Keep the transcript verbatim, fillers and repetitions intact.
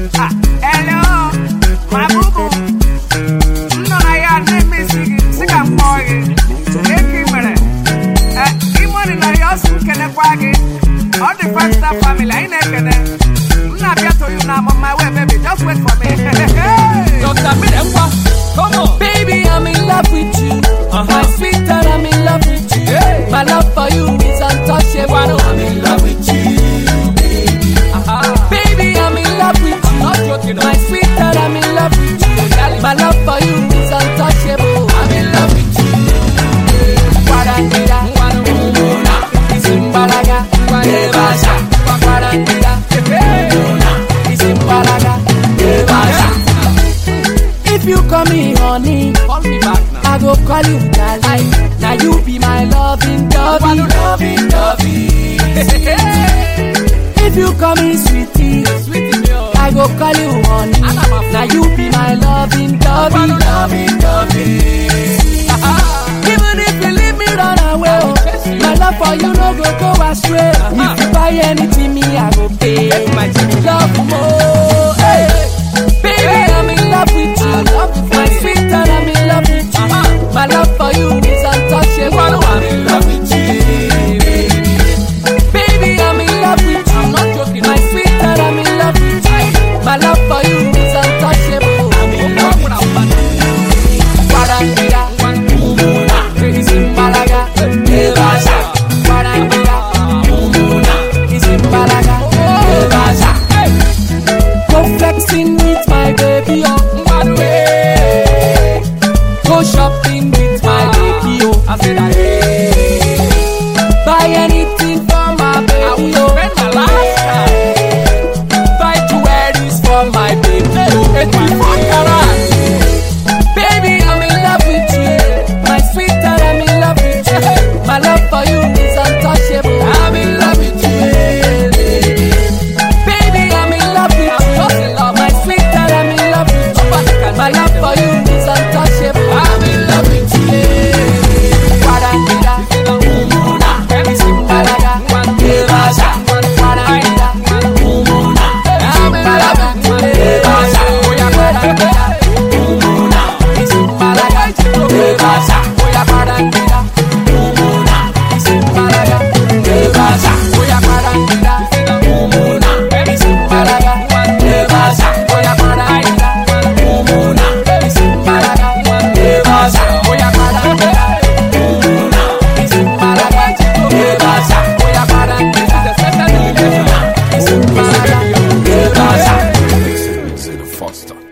Ah, hello, my boo boo. No, I had name me singing, sing a boy. Hey, Kimere. Eh, Kimon in a house can a quaggy. All the five star family, I ain't I'm not here to you now, I'm on my way, baby. Just wait for me. Doctor Mirewa, come on. Baby, I'm in love with you. Uh-huh. My sweetheart, I'm in love with you. Hey. My love for you is untouchable. I'm in love with you, baby. Uh-huh. Baby, I'm in love with you. Not joking, my sweetheart, I'm in love with you. My love for you is untouchable. I'm in love with you. Guarandira, Guarandira, Isimbalaga, Guarandira, Guarandira, Isimbalaga, Guarandira. If you call me honey, call me back now. I go call you darling. Now you be my loving dovey, loving dovey. If you call me sweetie, Sweetie, yo. I go call you honey. Now you be my loving dovey, loving dovey. Even if you leave me run away, oh, my love for you no go go astray. If you buy anything, me I go pay. My love more, hey. Baby, I'm in love with you. My sweetheart, I'm in love with you. My love for you is untouchable. I'm in love with you. Baby, I'm in love with you. I'm not joking. My sweetheart, I'm in love with you. My love for you is untouchable. I'm in love with you. Guarandira, Umuna, Isimbalaga, Evasha. Guarandira, Umuna, Isimbalaga, Evasha. Go flexing with my baby, oh, one way. Go shopping with my baby, oh, I said I hey. Buy anything for my baby, oh, spend my last time. buy jewelries for my baby, oh, It's my phone, Kara. baby, I'm in love with you. My sweetheart, I'm in love with you. My love for you is untouchable. I'm in love with you. Baby, I'm in love with you. My sweetheart, I'm in love with you. My love for you is untouchable. I'm in love with you. Guarandira, Umuna, Isimbalaga, Evasha. Guarandira, Umuna, Isimbalaga, Evasha. Guarandira, Umuna, Isimbalaga, Evasha. Guarandira, Umuna, Isimbalaga, Evasha. Guarandira, Umuna, Isimbalaga, Evasha. Guarandira, Umuna, Isimbalaga, Evasha. Guarandira, Umuna, Isimbalaga, Evasha. Guarandira, Umuna, Isimbalaga, Evasha. Foster.